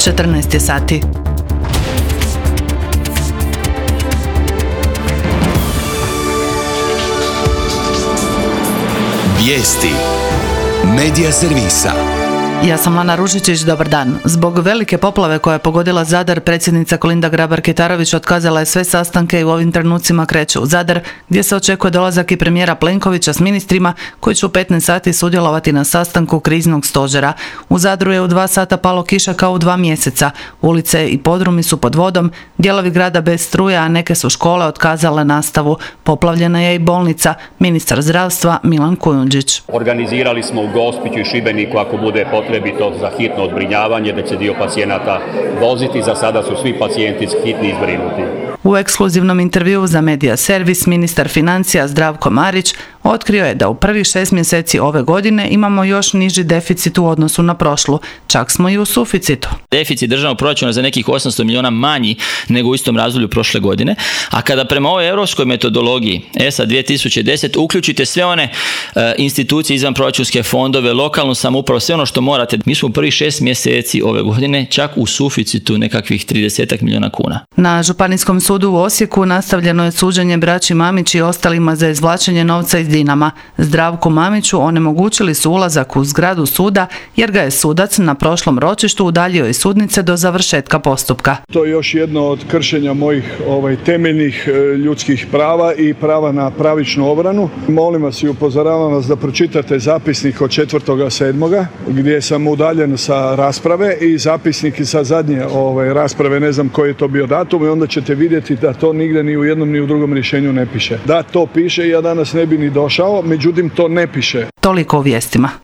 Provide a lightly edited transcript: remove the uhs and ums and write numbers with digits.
14 je sati. Vijesti Medija servisa. Ja sam Lana Ružičić, dobar dan. Zbog velike poplave koja je pogodila Zadar, predsjednica Kolinda Grabar-Kitarović otkazala je sve sastanke i u ovim trenucima kreće u Zadar, gdje se očekuje dolazak i premijera Plenkovića s ministrima koji će u 15 sati sudjelovati na sastanku kriznog stožera. U Zadru je u 2 sata palo kiša kao u 2 mjeseca. Ulice i podrumi su pod vodom, dijelovi grada bez struje, a neke su škole otkazale nastavu. Poplavljena je i bolnica. Ministar zdravstva Milan Kujundžić. Organizirali smo u Gospiću i Šibeniku, ako bude potrebito, za hitno zbrinjavanje, da će dio pacijenata voziti. Za sada su svi pacijenti hitni zbrinuti. U ekskluzivnom intervjuu za Medija servis ministar financija Zdravko Marić otkrio je da u prvih 6 mjeseci ove godine imamo još niži deficit u odnosu na prošlu. Čak smo i u suficitu. Deficit državnog proračuna za nekih 800 milijuna manji nego u istom razdoblju prošle godine, a kada prema ovoj europskoj metodologiji ESA 2010 uključite sve one institucije, izvanproračunske fondove, lokalnu samoupravu, sve ono što morate, mi smo u prvih 6 mjeseci ove godine čak u suficitu nekakvih 30 milijuna kuna. Na Županijskom sudu u Osijeku nastavljeno je suđenje braći Mamić i ostalima za izvlačenje novca iz Dinama. Zdravku Mamiću onemogućili su ulazak u zgradu suda jer ga je sudac na prošlom ročištu udaljio iz sudnice do završetka postupka. To je još jedno od kršenja mojih temeljnih ljudskih prava i prava na pravičnu obranu. Molim vas i upozoravam vas da pročitate zapisnik od 4.7. gdje sam udaljen sa rasprave i zapisnik sa zadnje rasprave, ne znam koji je to bio datum, i onda ćete vidjeti da to nigdje ni u jednom ni u drugom rješenju ne piše. Da to piše, ja danas ne bi ni došao, međutim to ne piše. Toliko u vijestima.